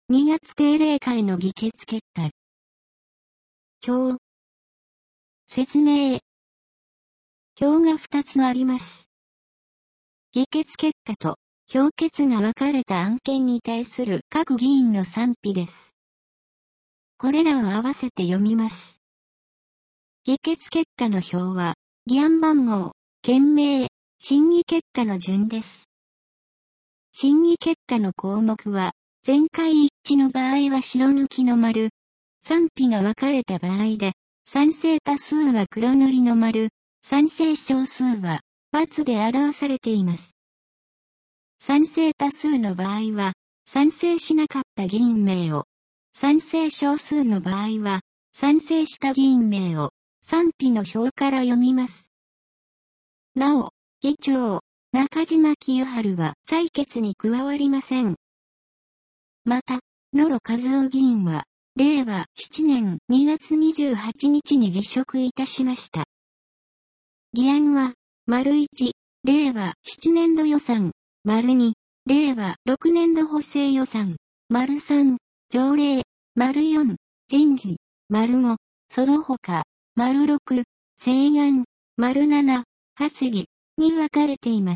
2月定例会の議決結果。表。説明。表が2つあります。議決結果と評決が分かれた案件に対する各議員の賛否です。これらを合わせて読みます。議決結果の表は、議案番号、件名、審議結果の順です。審議結果の項目は、全会一致の場合は白抜きの丸、賛否が分かれた場合で、賛成多数は黒塗りの丸、賛成少数は×で表されています。賛成多数の場合は、賛成しなかった議員名を、賛成少数の場合は、賛成した議員名を、賛否の表から読みます。なお、議長、中島清春は採決に加わりません。また、野呂和夫議員は、令和7年2月28日に辞職いたしました。議案は、1、令和7年度予算、2、令和6年度補正予算、3、条例、4、人事、5、その他、6、請願、7、発議に分かれています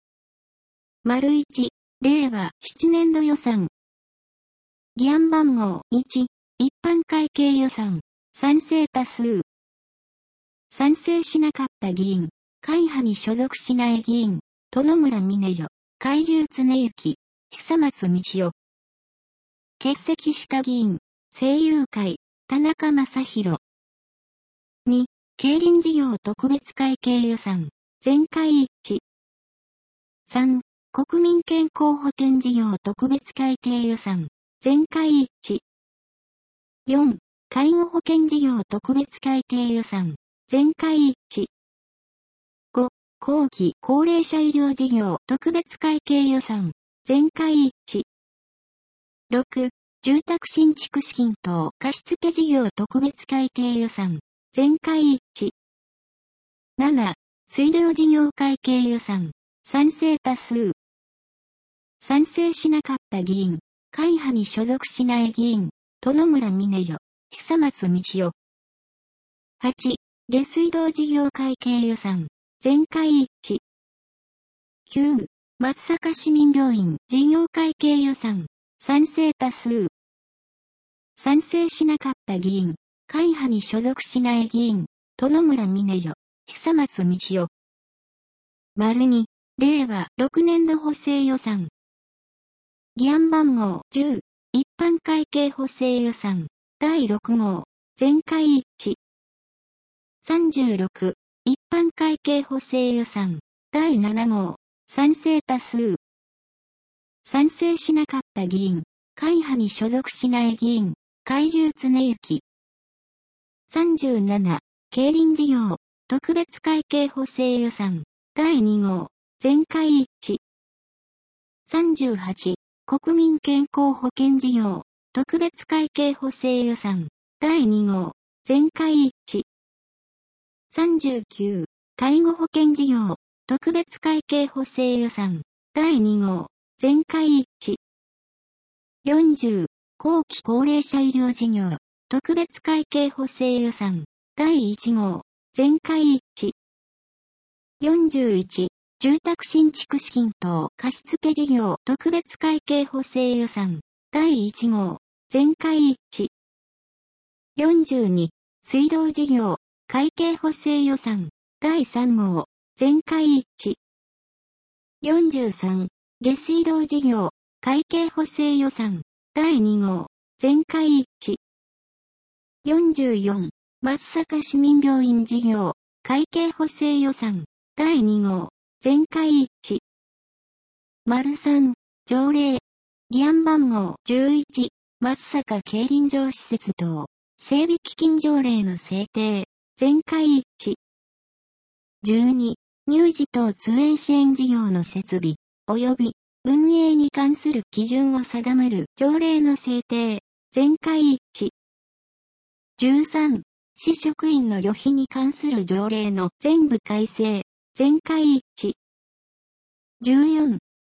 。1、令和7年度予算。議案番号1、一般会計予算、賛成多数。賛成しなかった議員、会派に所属しない議員、殿村峰代、海中常幸、久松道夫。欠席した議員、政友会、田中正宏。2、競輪事業特別会計予算、全会一致。3、国民健康保険事業特別会計予算、全会一致。4、介護保険事業特別会計予算、全会一致。5、後期高齢者医療事業特別会計予算、全会一致。6、住宅新築資金等貸付事業特別会計予算、全会一致。7、水道事業会計予算、賛成多数。賛成しなかった議員、会派に所属しない議員、殿村峰代、久松道夫。8、下水道事業会計予算、全会一致。9、松阪市民病院事業会計予算、賛成多数。賛成しなかった議員、会派に所属しない議員、殿村峰代、久松道夫。2、令和6年度補正予算。議案番号10、一般会計補正予算、第6号、全会一致。36、一般会計補正予算、第7号、賛成多数。賛成しなかった議員、会派に所属しない議員、海中常幸。37、競輪事業、特別会計補正予算、第2号、全会一致。38、国民健康保険事業、特別会計補正予算、第2号、全会一致。39、介護保険事業、特別会計補正予算、第2号、全会一致。40、後期高齢者医療事業、特別会計補正予算、第1号、全会一致。41、住宅新築資金等貸付事業特別会計補正予算、第1号、全会一致。42、水道事業、会計補正予算、第3号、全会一致。43、下水道事業、会計補正予算、第2号、全会一致。44、松阪市民病院事業、会計補正予算、第2号、全会一致。3、条例。議案番号11、松阪競輪場施設等、整備基金条例の制定、全会一致。12、乳児等通園支援事業の設備、及び運営に関する基準を定める条例の制定、全会一致。13、市職員の旅費に関する条例の全部改正、全会一致。14、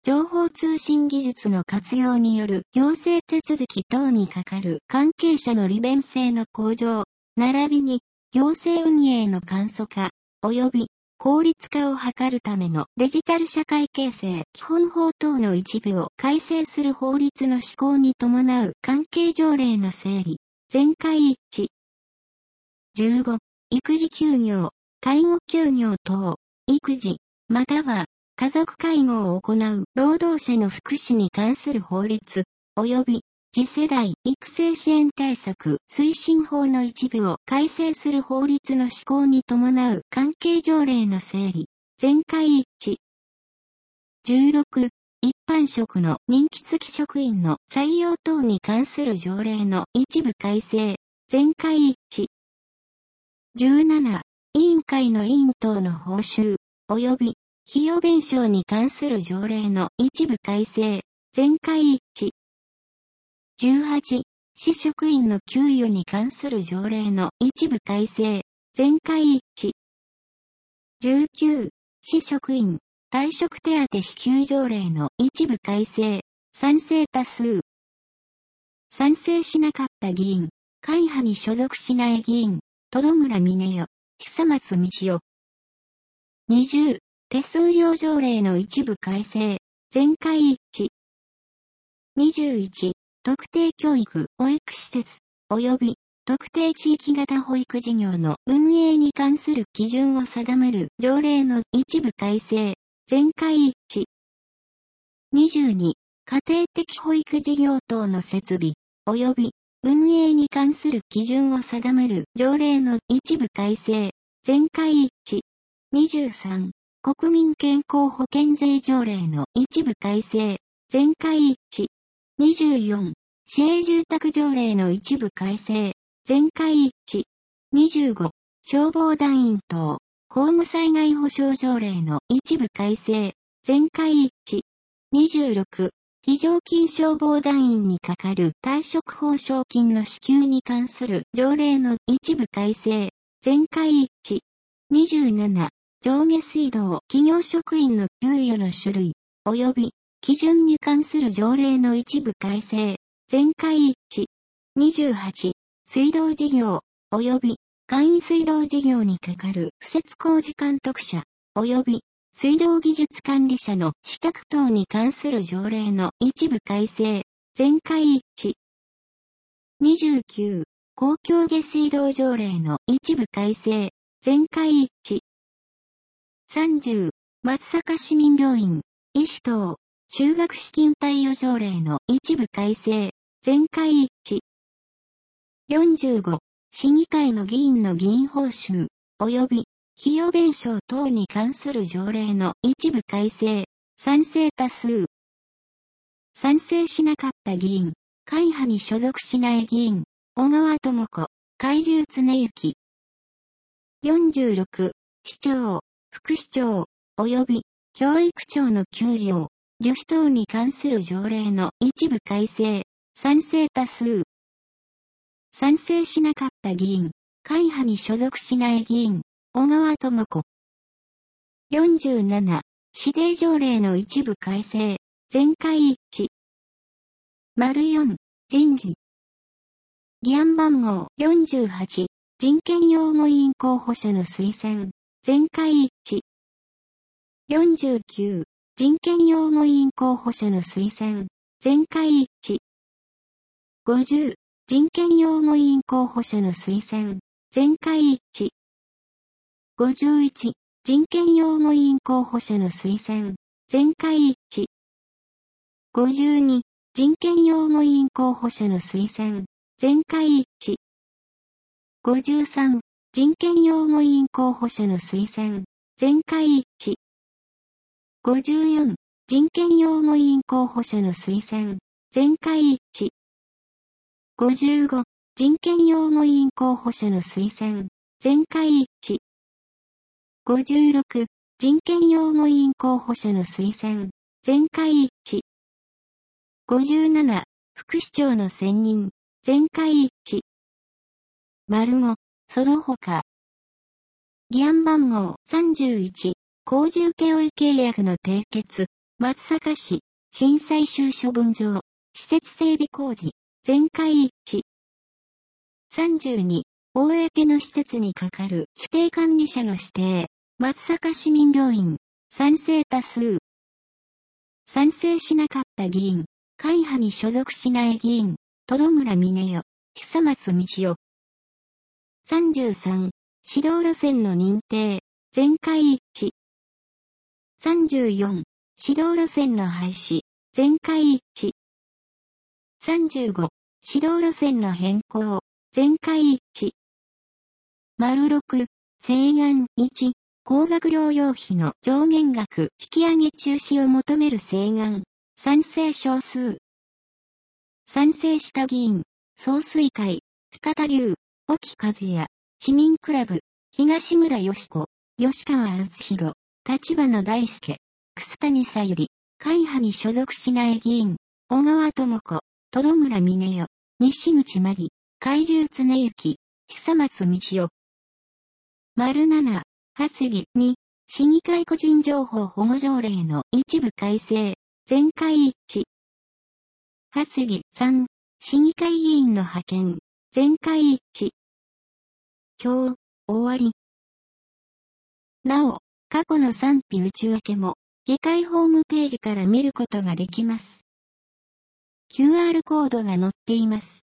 情報通信技術の活用による行政手続き等にかかる関係者の利便性の向上、並びに行政運営の簡素化、及び効率化を図るためのデジタル社会形成基本法等の一部を改正する法律の施行に伴う関係条例の整理、全会一致。15、育児休業、介護休業等、育児、または家族介護を行う労働者の福祉に関する法律、及び次世代育成支援対策推進法の一部を改正する法律の施行に伴う関係条例の整理、全会一致。16、一般職の任期付き職員の採用等に関する条例の一部改正、全会一致。17、委員会の委員等の報酬、及び費用弁償に関する条例の一部改正、全会一致。18、市職員の給与に関する条例の一部改正、全会一致。19、市職員、退職手当支給条例の一部改正、賛成多数。賛成しなかった議員、会派に所属しない議員、戸村峰代、久松道夫。20、手数料条例の一部改正、全会一致。21、特定教育保育施設、及び特定地域型保育事業の運営に関する基準を定める条例の一部改正、全会一致。22、家庭的保育事業等の設備、及び運営に関する基準を定める条例の一部改正、全会一致。23、国民健康保険税条例の一部改正、全会一致。24、市営住宅条例の一部改正、全会一致。25、消防団員等、公務災害保障条例の一部改正、全会一致。26、非常勤消防団員にかかる退職報奨金の支給に関する条例の一部改正、全会一致。27、上下水道企業職員の給与の種類、及び基準に関する条例の一部改正、全会一致。28、水道事業、及び簡易水道事業にかかる敷設工事監督者、及び水道技術管理者の資格等に関する条例の一部改正、全会一致。29、公共下水道条例の一部改正、全会一致。30、松阪市民病院、医師等、就学資金貸与条例の一部改正、全会一致。45、市議会の議員の議員報酬、及び費用弁償等に関する条例の一部改正、賛成多数。賛成しなかった議員、会派に所属しない議員、小川智子、海中恒之。46、市長、副市長、及び教育長の給料、旅費等に関する条例の一部改正、賛成多数。賛成しなかった議員、会派に所属しない議員、小川智子。47、指定条例の一部改正、全会一致。4、人事。議案番号48、人権擁護委員候補者の推薦、全会一致。49、人権擁護委員候補者の推薦、全会一致。50、人権擁護委員候補者の推薦、全会一致。51、人権擁護委員候補者の推薦、全会一致。52、人権擁護委員候補者の推薦、全会一致。53、人権擁護委員候補者の推薦、全会一致。54、人権擁護委員候補者の推薦、全会一致。55、人権擁護委員候補者の推薦、全会一致。56、人権擁護委員候補者の推薦、全会一致。57、副市長の選任、全会一致。5、その他。議案番号31、工事請負契約の締結、 松阪市、震災収処分場、施設整備工事、全会一致。32、公の施設に係る指定管理者の指定、松阪市民病院、賛成多数。賛成しなかった議員、会派に所属しない議員、戸村峰代、久松道夫。33、指導路線の認定、全会一致。34、指導路線の廃止、全会一致。35、指導路線の変更、全会一致。6、請願1、高額療養費の上限額引き上げ中止を求める請願、賛成少数。賛成した議員、総帥会、深田龍、沖和也、市民クラブ、東村義子、吉川敦弘、立花大輔、楠谷さゆり、会派に所属しない議員、小川智子、戸村峰代、西口真理、海中常幸、久松道夫。7、発議2、市議会個人情報保護条例の一部改正、全会一致。発議3、市議会議員の派遣、全会一致。今日、終わり。なお、過去の賛否内訳も、議会ホームページから見ることができます。QR コードが載っています。